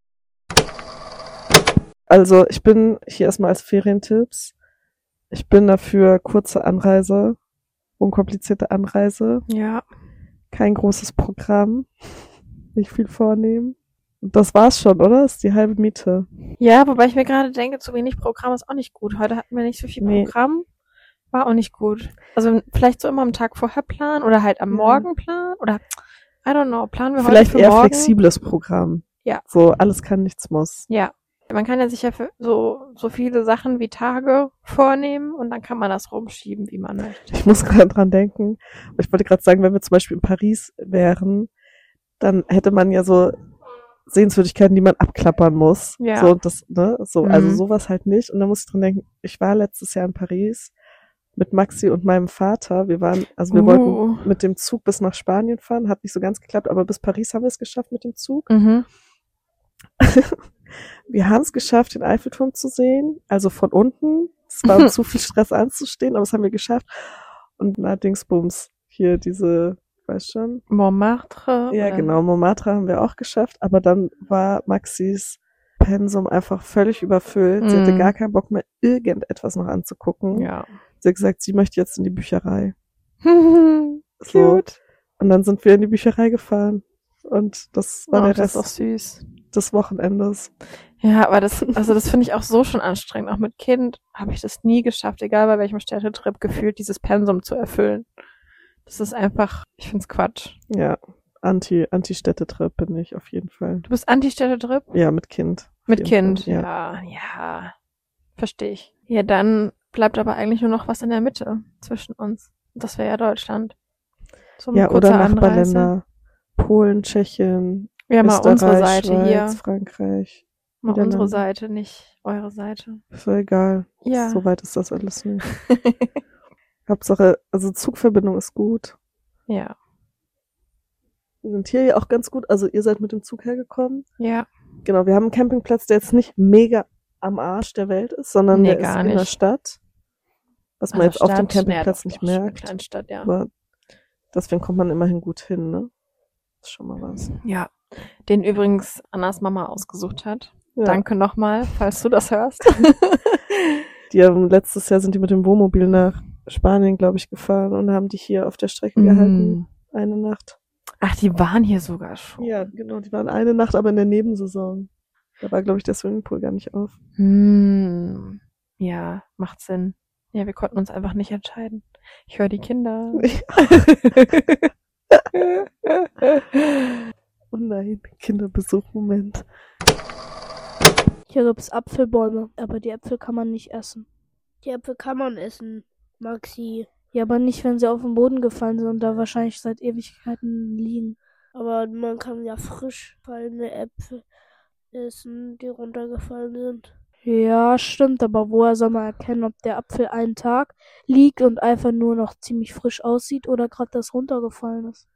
Also ich bin hier erstmal als Ferientipps. Ich bin dafür kurze Anreise, unkomplizierte Anreise, Ja. kein großes Programm, nicht viel vornehmen. Und das war's schon, oder? Das ist die halbe Miete. Ja, wobei ich mir gerade denke, zu wenig Programm ist auch nicht gut. Heute hatten wir nicht so viel Nee. Programm. War auch nicht gut. Also vielleicht so immer am Tag vorher planen oder halt am Ja. Morgen planen oder I don't know, planen wir Vielleicht heute für eher morgen? flexibles Programm. Ja. So, alles kann, nichts muss. Ja. Man kann ja sicher für so, so viele Sachen wie Tage vornehmen und dann kann man das rumschieben, wie man möchte. Ich muss gerade dran denken. Ich wollte gerade sagen, wenn wir zum Beispiel in Paris wären, dann hätte man ja so Sehenswürdigkeiten, die man abklappern muss. Ja. So, das, ne, so, Mhm. also sowas halt nicht. Und da muss ich dran denken, ich war letztes Jahr in Paris mit Maxi und meinem Vater. Wir waren, also wir Uh. wollten mit dem Zug bis nach Spanien fahren, hat nicht so ganz geklappt, aber bis Paris haben wir es geschafft mit dem Zug. Mhm. Wir haben es geschafft, den Eiffelturm zu sehen, also von unten. Es war zu viel Stress anzustehen, aber das haben wir geschafft. Und na, Dingsbums, hier diese, weiß schon. Montmartre. Ja, oder? genau, Montmartre haben wir auch geschafft, aber dann war Maxis Pensum einfach völlig überfüllt. Sie hatte Mhm. gar keinen Bock mehr, irgendetwas noch anzugucken. Ja. Sie hat gesagt, sie möchte jetzt in die Bücherei. Cute. So. Und dann sind wir in die Bücherei gefahren. Und das war Oh, der das ist Rest doch süß. des Wochenendes. Ja, aber das, also das finde ich auch so schon anstrengend. Auch mit Kind habe ich das nie geschafft, egal bei welchem Städtetrip, gefühlt dieses Pensum zu erfüllen. Das ist einfach, ich find's Quatsch. Ja, Anti, Anti-Städtetrip bin ich auf jeden Fall. Du bist Anti-Städtetrip? Ja, mit Kind. Auf Mit jeden Kind, Fall, ja. ja, ja. Verstehe ich. Ja, dann bleibt aber eigentlich nur noch was in der Mitte zwischen uns. Das wäre ja Deutschland. So eine Ja, kurze oder Anreise. Nachbarländer. Polen, Tschechien, Wir haben mal Österreich, unsere Seite Schweiz, hier. Frankreich. Mal unsere Niederlande. Seite, nicht eure Seite. Ist doch egal. Ja. So weit ist das alles nicht. Hauptsache, also Zugverbindung ist gut. Ja. Wir sind hier ja auch ganz gut. Also ihr seid mit dem Zug hergekommen. Ja. Genau, wir haben einen Campingplatz, der jetzt nicht mega am Arsch der Welt ist, sondern Nee, der ist gar in der nicht. Stadt. Was man Also jetzt auf dem Stadt, Campingplatz nee, nicht doch, schon eine merkt. Kleinstadt, ja. Aber deswegen kommt man immerhin gut hin, ne? Das ist schon mal was. Ja. Den übrigens Annas Mama ausgesucht hat. Ja. Danke nochmal, falls du das hörst. Die haben letztes Jahr sind die mit dem Wohnmobil nach Spanien, glaube ich, gefahren und haben die hier auf der Strecke gehalten. Mm. Eine Nacht. Ach, die waren hier sogar schon. Ja, genau, die waren eine Nacht, aber in der Nebensaison. Da war, glaube ich, der Swimmingpool gar nicht auf. Hm. Ja, macht Sinn. Ja, wir konnten uns einfach nicht entscheiden. Ich höre die Kinder. Oh nein, Kinderbesuch-Moment. Hier gibt's Apfelbäume, aber die Äpfel kann man nicht essen. Die Äpfel kann man essen, Maxi. Ja, aber nicht, wenn sie auf den Boden gefallen sind und da wahrscheinlich seit Ewigkeiten liegen. Aber man kann ja frisch fallende Äpfel essen, die runtergefallen sind. Ja, stimmt, aber woher soll man erkennen, ob der Apfel einen Tag liegt und einfach nur noch ziemlich frisch aussieht oder gerade das runtergefallen ist?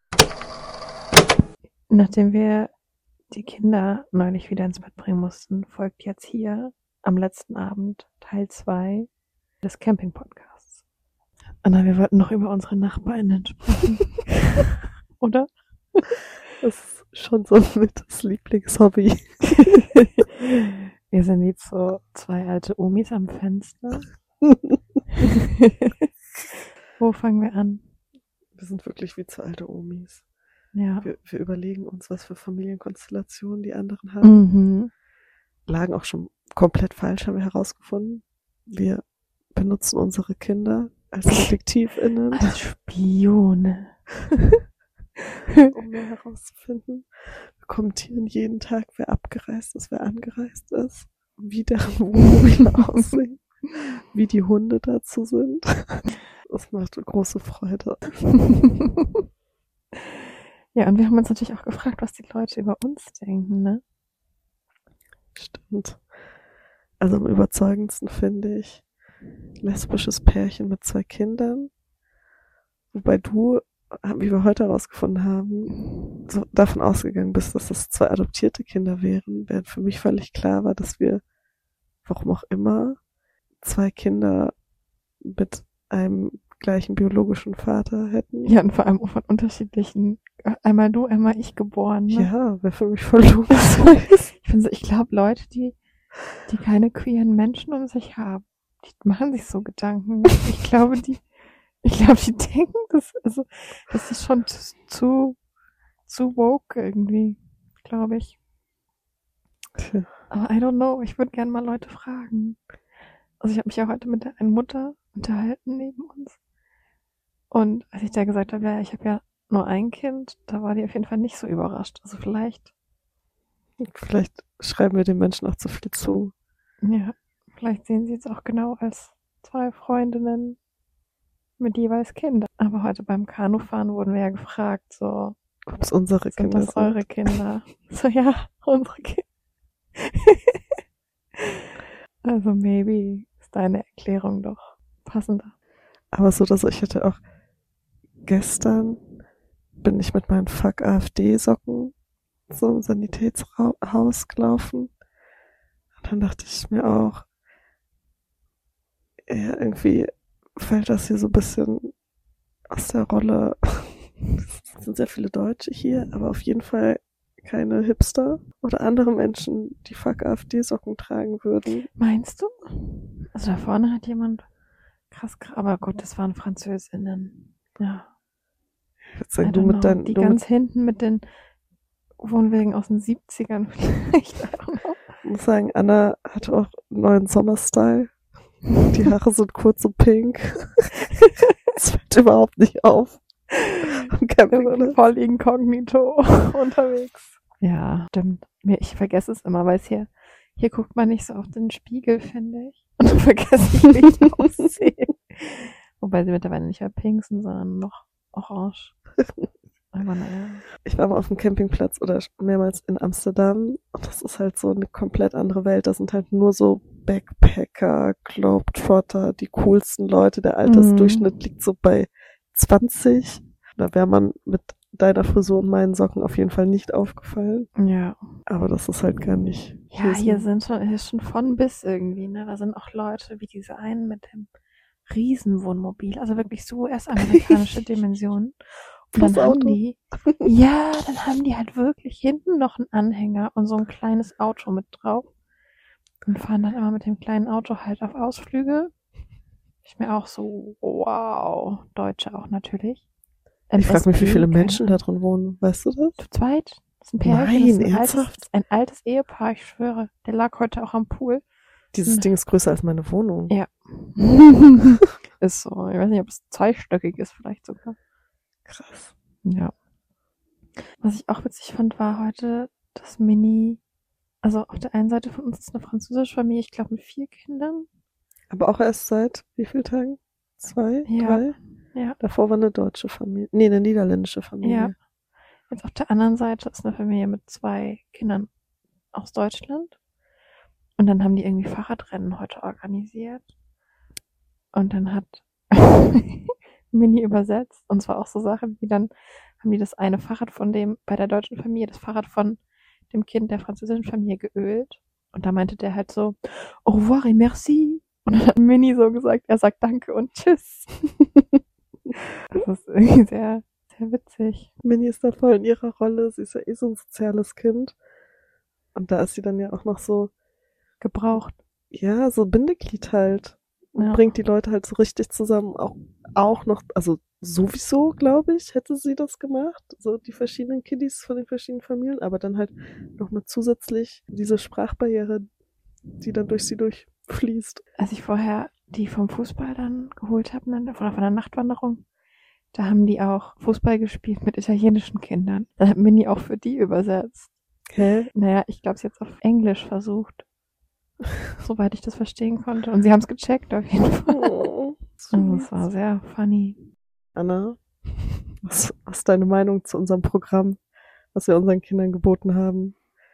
Nachdem wir die Kinder neulich wieder ins Bett bringen mussten, folgt jetzt hier am letzten Abend Teil zwei des Camping-Podcasts. Anna, wir wollten noch über unsere NachbarInnen sprechen. Oder? Das ist schon so mit das Lieblingshobby. Wir sind jetzt so zwei alte Omis am Fenster. Wo fangen wir an? Wir sind wirklich wie zwei alte Omis. Ja. Wir, wir überlegen uns, was für Familienkonstellationen die anderen haben. Mhm. Lagen auch schon komplett falsch, haben wir herausgefunden. Wir benutzen unsere Kinder als DetektivInnen, Als Spione. um mehr herauszufinden. Wir kommentieren jeden Tag, wer abgereist ist, wer angereist ist, wie deren Wohnmobile aussehen, wie die Hunde dazu sind. Das macht große Freude. Ja, und wir haben uns natürlich auch gefragt, was die Leute über uns denken, ne? Stimmt. Also am überzeugendsten finde ich lesbisches Pärchen mit zwei Kindern. Wobei du, wie wir heute herausgefunden haben, so davon ausgegangen bist, dass das zwei adoptierte Kinder wären, während für mich völlig klar war, dass wir, warum auch immer, zwei Kinder mit einem gleichen biologischen Vater hätten. Ja, und vor allem von unterschiedlichen, einmal du, einmal ich geboren, ne? Ja, wäre für mich voll logisch. Ich finde so, ich glaube, Leute, die, die keine queeren Menschen um sich haben, die machen sich so Gedanken. Ich glaube, die, ich glaube, die denken, das, also, das ist schon zu, zu, zu woke irgendwie, glaube ich. Tja. Aber I don't know, ich würde gerne mal Leute fragen. Also ich habe mich ja heute mit der einen Mutter unterhalten neben uns. Und als ich da gesagt habe, ja, ich habe ja nur ein Kind, da war die auf jeden Fall nicht so überrascht. Also vielleicht, Vielleicht schreiben wir den Menschen auch zu viel zu. ja, vielleicht sehen sie es auch genau als zwei Freundinnen mit jeweils Kindern. Aber heute beim Kanufahren wurden wir ja gefragt, so, Ob es unsere sind Kinder das eure Kinder? So, ja, unsere Kinder. Also maybe ist deine Erklärung doch passender. Aber so, dass ich hatte auch gestern bin ich mit meinen Fuck AfD-Socken zum Sanitätshaus gelaufen. Und dann dachte ich mir auch, ja, irgendwie fällt das hier so ein bisschen aus der Rolle. Es sind sehr viele Deutsche hier, aber auf jeden Fall keine Hipster oder andere Menschen, die Fuck AfD-Socken tragen würden. Meinst du? Also da vorne hat jemand krass, gra- aber gut, das waren Französinnen. Ja. Ich würde I sagen, du don't mit know. deinen, Die du ganz mit, hinten mit den Wohnwägen aus den siebzigern vielleicht. I don't know. Ich muss sagen, Anna hatte auch einen neuen Sommerstyle. Die Haare sind kurz und pink. Das fällt überhaupt nicht auf. Am Wir Campingplatz. sind voll inkognito unterwegs. Ja, stimmt. Mir, ich vergesse es immer, weil es hier, hier guckt man nicht so auf den Spiegel, finde ich. Und dann vergesse ich, wie ich aussehe. Wobei sie mittlerweile nicht mehr pink sind, sondern noch orange. Aber naja. Ich war mal auf dem Campingplatz oder mehrmals in Amsterdam und das ist halt so eine komplett andere Welt. Da sind halt nur so Backpacker, Globetrotter, die coolsten Leute. Der Altersdurchschnitt liegt so bei zwanzig. Da wäre man mit deiner Frisur und meinen Socken auf jeden Fall nicht aufgefallen. Ja. Aber das ist halt gar nicht. Ja, so. hier sind schon, hier ist schon von bis irgendwie, ne? Da sind auch Leute wie diese einen mit dem Riesenwohnmobil. Also wirklich so erst amerikanische Dimensionen. Und dann Plus haben Auto. die, ja, dann haben die halt wirklich hinten noch einen Anhänger und so ein kleines Auto mit drauf. Und fahren dann immer mit dem kleinen Auto halt auf Ausflüge. Ich mir auch so, wow, Deutsche auch natürlich. Ich frage mich, wie viele keine Menschen da drin wohnen. Weißt du das? Zu zweit? Das ist ein Pärchen. Nein, das ist ein altes, ernsthaft? das ist ein altes Ehepaar, ich schwöre. Der lag heute auch am Pool. Dieses Hm. Ding ist größer als meine Wohnung. Ja. Ist so. Ich weiß nicht, ob es zweistöckig ist, vielleicht sogar. Krass. Ja. Was ich auch witzig fand, war heute das Mini. Also auf der einen Seite von uns ist eine französische Familie, ich glaube mit vier Kindern. Aber auch erst seit wie vielen Tagen? Zwei? Ja. Drei? Ja. Davor war eine deutsche Familie. Nee, eine niederländische Familie. Ja. Jetzt auf der anderen Seite ist eine Familie mit zwei Kindern aus Deutschland. Und dann haben die irgendwie Fahrradrennen heute organisiert. Und dann hat Mini übersetzt. Und zwar auch so Sachen wie dann haben die das eine Fahrrad von dem, bei der deutschen Familie, das Fahrrad von dem Kind der französischen Familie geölt. Und da meinte der halt so, au revoir et merci. Und dann hat Mini so gesagt, er sagt danke und tschüss. Das ist irgendwie sehr, sehr witzig. Minnie ist da voll in ihrer Rolle. Sie ist ja eh so ein soziales Kind. Und da ist sie dann ja auch noch so, Gebraucht. ja, so Bindeglied halt. Und Ja. bringt die Leute halt so richtig zusammen. Auch, auch noch, also sowieso, glaube ich, hätte sie das gemacht. So die verschiedenen Kiddies von den verschiedenen Familien. Aber dann halt nochmal zusätzlich diese Sprachbarriere, die dann durch sie durchfließt. Als ich vorher die vom Fußball dann geholt habe, ne, oder von der Nachtwanderung, da haben die auch Fußball gespielt mit italienischen Kindern. Dann hat Mini auch für die übersetzt. Hä? Naja, ich glaube, sie hat es auf Englisch versucht. Soweit ich das verstehen konnte. Und sie haben es gecheckt auf jeden Fall. Oh, Also es war sehr funny. Anna, was, was ist deine Meinung zu unserem Programm, was wir unseren Kindern geboten haben?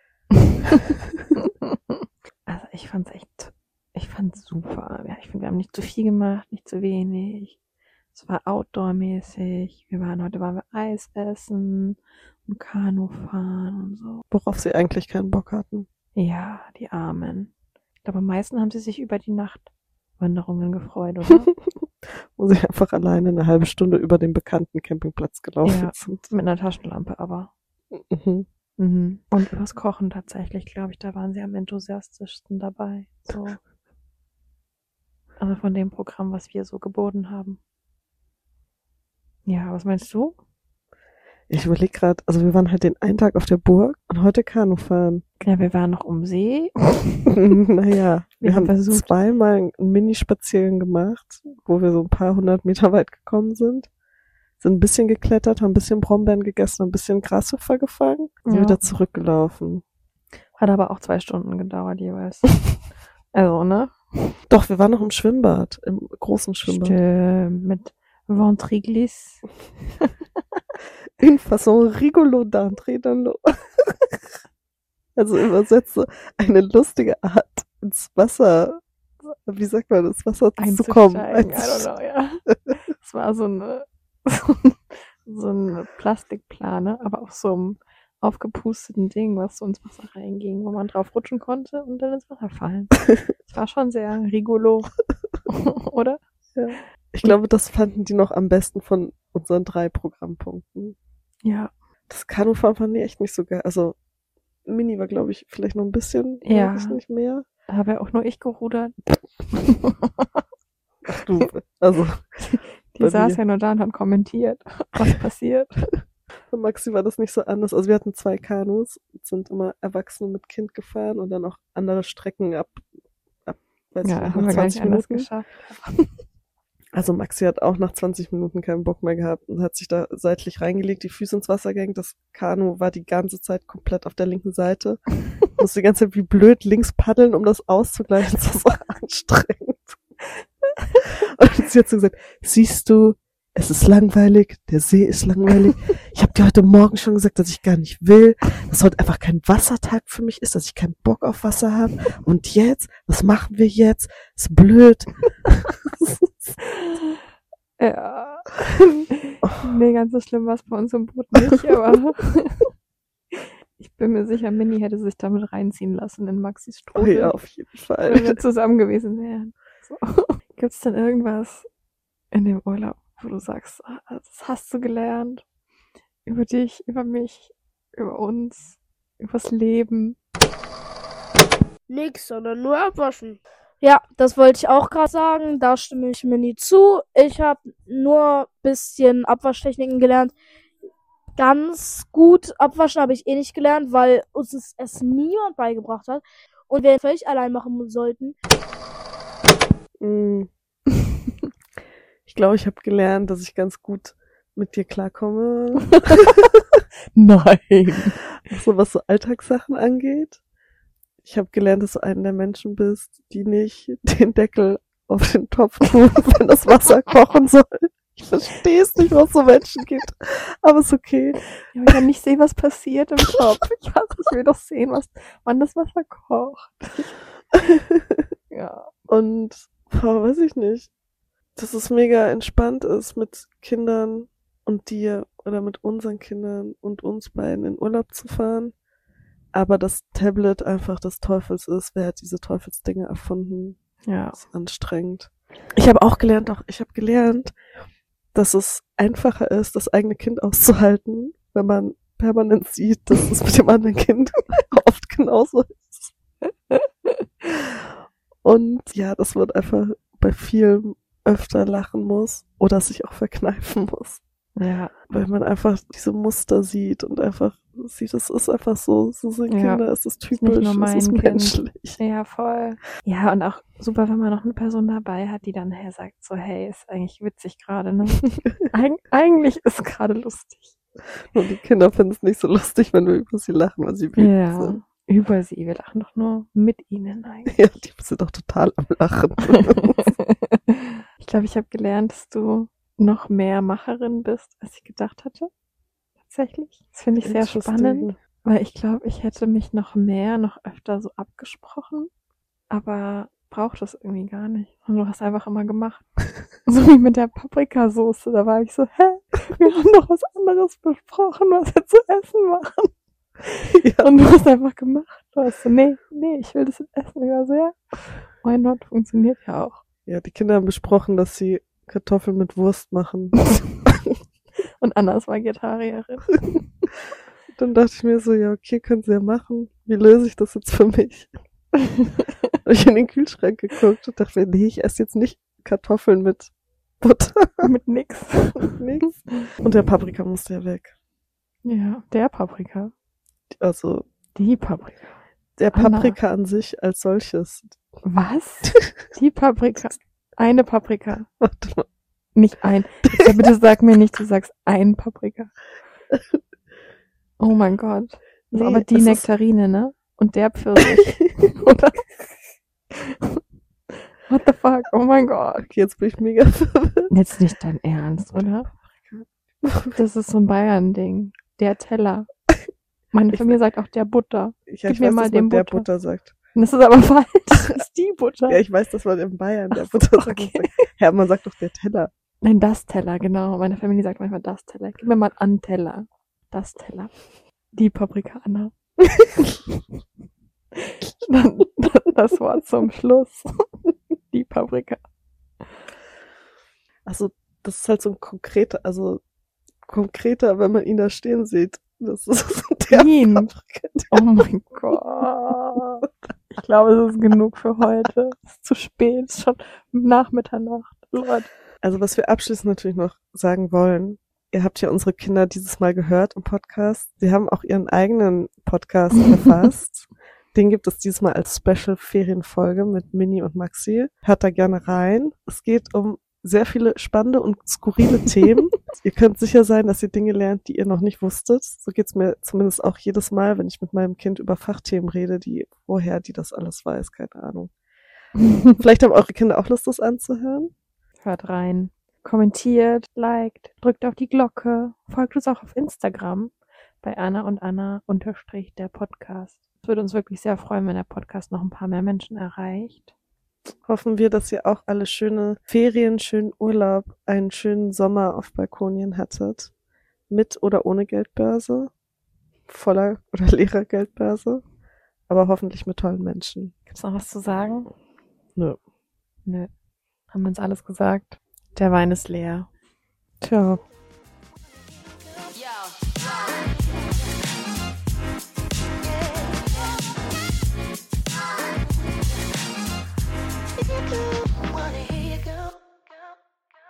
Also ich fand's echt, ich fand's super. Ja, ich finde, wir haben nicht zu viel gemacht, nicht zu wenig. Es war outdoor-mäßig. Wir waren, heute waren wir Eis essen und Kanu fahren und so. Worauf sie eigentlich keinen Bock hatten. Ja, die Armen. Ich glaube, am meisten haben sie sich über die Nachtwanderungen gefreut, oder? Wo sie einfach alleine eine halbe Stunde über den bekannten Campingplatz gelaufen Ja. sind. Mit einer Taschenlampe aber. Mhm. Mhm. Und übers Kochen tatsächlich, glaube ich, da waren sie am enthusiastischsten dabei. So. Also von dem Programm, was wir so geboten haben. Ja, was meinst du? Ich überlege gerade, also wir waren halt den einen Tag auf der Burg und heute Kanu fahren. Ja, wir waren noch um See. Naja, wir, Wir haben haben versucht- zweimal einen Minispaziergang gemacht, wo wir so ein paar hundert Meter weit gekommen sind. Sind ein bisschen geklettert, haben ein bisschen Brombeeren gegessen, ein bisschen Grashüpfer gefangen, sind Ja. wieder zurückgelaufen. Hat aber auch zwei Stunden gedauert jeweils. Also, ne? Doch, wir waren noch im Schwimmbad, im großen Schwimmbad. Stimmt. Mit Ventriglis. Une façon rigolo d'entrer dans l'eau. Also übersetze eine lustige Art ins Wasser, wie sagt man, ins Wasser zu kommen. Einzusteigen. I don't know, ja. Es war so eine, so eine Plastikplane, aber auf so einem aufgepusteten Ding, was so ins Wasser reinging, wo man drauf rutschen konnte und dann ins Wasser fallen. Es war schon sehr rigolo. Oder? Ja. Ich glaube, das fanden die noch am besten von unseren drei Programmpunkten. Ja. Das Kanufahren fand ich echt nicht so geil. Also Mini war, glaube ich, vielleicht noch ein bisschen, Ja. weiß ich nicht mehr. Da habe ja auch nur ich gerudert. Ach du, also Die bei saß mir. ja nur da und hat kommentiert, was passiert. Bei Maxi war das nicht so anders. Also wir hatten zwei Kanus, sind immer Erwachsene mit Kind gefahren und dann auch andere Strecken ab, ab weiß Ja, ich nicht, haben nach wir gar nicht zwanzig anders Minuten. geschafft. Also Maxi hat auch nach zwanzig Minuten keinen Bock mehr gehabt und hat sich da seitlich reingelegt, die Füße ins Wasser gehängt. Das Kanu war die ganze Zeit komplett auf der linken Seite. Musste die ganze Zeit wie blöd links paddeln, um das auszugleichen. Das war so anstrengend. Und sie hat so gesagt, siehst du, es ist langweilig, der See ist langweilig. Ich habe dir heute Morgen schon gesagt, dass ich gar nicht will, dass heute einfach kein Wassertag für mich ist, dass ich keinen Bock auf Wasser habe. Und jetzt, was machen wir jetzt? Ist blöd. Ja. Nee, ganz so schlimm war es bei uns im Boot nicht, aber ich bin mir sicher, Minnie hätte sich damit reinziehen lassen in Maxis Oh Strudel, ja, auf jeden wenn Fall. wir zusammen gewesen wären. So. Gibt's denn irgendwas in dem Urlaub, wo du sagst, ah, das hast du gelernt? Über dich, über mich, über uns, übers Leben? Nix, sondern nur abwaschen. Ja, das wollte ich auch gerade sagen. Da stimme ich mir nie zu. Ich habe nur bisschen Abwaschtechniken gelernt. Ganz gut abwaschen habe ich eh nicht gelernt, weil uns es, es niemand beigebracht hat. Und wir völlig allein machen sollten. Mm. Ich glaube, ich habe gelernt, dass ich ganz gut mit dir klarkomme. Nein. So was so Alltagssachen angeht. Ich habe gelernt, dass du einer der Menschen bist, die nicht den Deckel auf den Topf tun, wenn das Wasser kochen soll. Ich verstehe es nicht, was es so Menschen gibt. Aber ist okay. Ja, ich kann nicht sehen, was passiert im Topf. Ich weiß, ich will doch sehen, was, wann das Wasser kocht. Ja. Und, boah, weiß ich nicht, dass es mega entspannt ist, mit Kindern und dir oder mit unseren Kindern und uns beiden in Urlaub zu fahren. Aber das Tablet einfach des Teufels ist. Wer hat diese Teufelsdinge erfunden? Ja. Das ist anstrengend. Ich habe auch gelernt, auch ich habe gelernt, dass es einfacher ist, das eigene Kind auszuhalten, wenn man permanent sieht, dass es mit dem anderen Kind oft genauso ist. Und ja, das wird einfach bei vielen öfter lachen muss oder sich auch verkneifen muss. Ja. Weil man einfach diese Muster sieht und einfach sieht, es ist einfach so, so sind Ja. Kinder, es ist Ist nicht typisch, nur mein es ist Kind. menschlich. Ja, voll. Ja, und auch super, wenn man noch eine Person dabei hat, die dann hey, sagt so, hey, ist eigentlich witzig gerade, ne? Eig eigentlich ist gerade lustig. Und die Kinder finden es nicht so lustig, wenn wir über sie lachen, weil sie wütend Ja, sind. über sie. Wir lachen doch nur mit ihnen eigentlich. Ja, die sind doch total am Lachen. Ich glaube, ich habe gelernt, dass du noch mehr Macherin bist, als ich gedacht hatte. Tatsächlich. Das finde ich sehr Interesting. spannend, weil ich glaube, ich hätte mich noch mehr, noch öfter so abgesprochen, aber braucht das irgendwie gar nicht. Und du hast einfach immer gemacht. So wie mit der Paprikasoße. Da war ich so, hä? Wir haben doch was anderes besprochen, was wir zu essen machen. Ja. Und du hast einfach gemacht. Du hast so, nee, nee, ich will das jetzt essen. Ich war so, ja, why not? Funktioniert ja auch. Ja, die Kinder haben besprochen, dass sie Kartoffeln mit Wurst machen. Und Anna ist Vegetarierin. Dann dachte ich mir so, ja, okay, können sie ja machen. Wie löse ich das jetzt für mich? Habe ich in den Kühlschrank geguckt und dachte mir, nee, ich esse jetzt nicht Kartoffeln mit Butter. Mit nix. Nix. Und der Paprika musste ja weg. Ja, der Paprika. Also, Die Paprika. der Anna. Paprika an sich als solches. Was? Die Paprika. Eine Paprika. Warte mal. Nicht ein. Ja, bitte sag mir nicht, du sagst ein Paprika. Oh mein Gott. So, Nee, aber die es ist- Nektarine, ne? Und der Pfirsich. Oder? What the fuck? Oh mein Gott. Okay, jetzt bin ich mega verwirrt. Jetzt nicht dein Ernst, oder? Das ist so ein Bayern-Ding. Der Teller. Meine Ich- Familie sagt auch der Butter. Ja, Gib ich mir weiß, mal dass den man der Butter. Butter sagt. Und das ist aber falsch. Das ist die Butter. Ja, ich weiß, dass man in Bayern der Ach so, Butter sagt. okay. Ja, man sagt doch der Teller. Nein, das Teller, genau. Meine Familie sagt manchmal das Teller. Gib mir mal einen Teller. Das Teller. Die Paprika, Anna. Dann, das Wort zum Schluss. Die Paprika. Also, das ist halt so ein konkreter, also konkreter, wenn man ihn da stehen sieht. Das ist der Ihn. Paprika. Oh mein Gott. Ich glaube, es ist genug für heute. Es ist zu spät. Es ist schon nach Mitternacht. Leute. Also, was wir abschließend natürlich noch sagen wollen, ihr habt ja unsere Kinder dieses Mal gehört im Podcast. Sie haben auch ihren eigenen Podcast verfasst. Den gibt es dieses Mal als Special-Ferienfolge mit Mini und Maxi. Hört da gerne rein. Es geht um sehr viele spannende und skurrile Themen. Ihr könnt sicher sein, dass ihr Dinge lernt, die ihr noch nicht wusstet. So geht's mir zumindest auch jedes Mal, wenn ich mit meinem Kind über Fachthemen rede, die woher die das alles weiß, keine Ahnung. Vielleicht haben eure Kinder auch Lust, das anzuhören. Hört rein. Kommentiert, liked, drückt auf die Glocke, folgt uns auch auf Instagram bei Anna und Anna unterstrich der Podcast. Es würde uns wirklich sehr freuen, wenn der Podcast noch ein paar mehr Menschen erreicht. Hoffen wir, dass ihr auch alle schöne Ferien, schönen Urlaub, einen schönen Sommer auf Balkonien hattet. Mit oder ohne Geldbörse. Voller oder leerer Geldbörse. Aber hoffentlich mit tollen Menschen. Gibt's noch was zu sagen? Nö. Nö. Haben wir uns alles gesagt? Der Wein ist leer. Ciao.